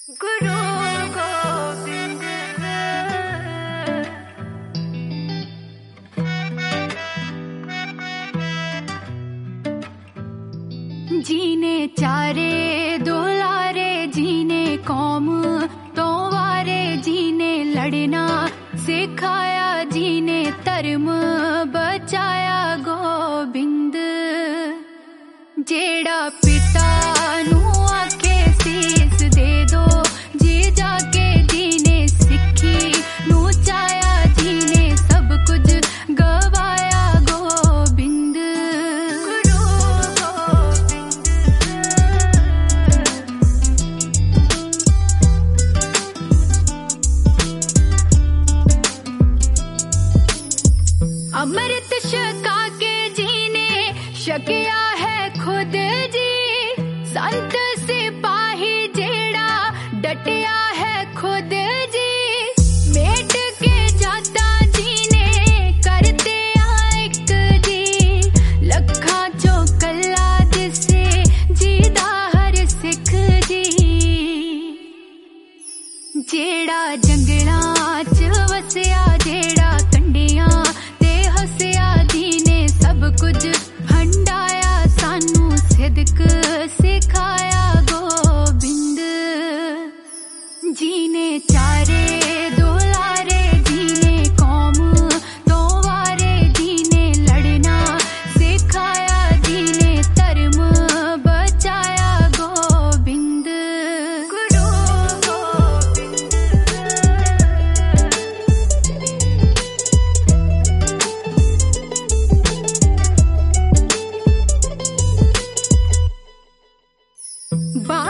गुरु गोविंद जीने चारे दुलारे, जीने कौम तो वारे, जीने लड़ना सिखाया, जीने धर्म बचाया गोबिंद। जेड़ा पिता नू आखे सीस दे दो, जी जाके जीने सिखी नू चाया, जीने सब कुछ गवाया गोबिंद। गुरु गोबिंद अमृत छका के जीने शकिया है खुद जी, संत सिपाही जेड़ा डटिया है खुद जी। मेट के जाता जीने करते एक जी, लखा चो कला जिसे जीदा हर सिख जी। जेड़ा जंगलां च वसिया, जेड़ा कंडियां ते हसिया, जीने सब कुछ हंडाया, सानू सिदक सिखाया गोबिंद। जीने चारे दुलारे, जीने कौम तो वारे, जीने लड़ना सिखाया, जीने धर्म बचाया गोबिंद। गुरु गोबिंद बा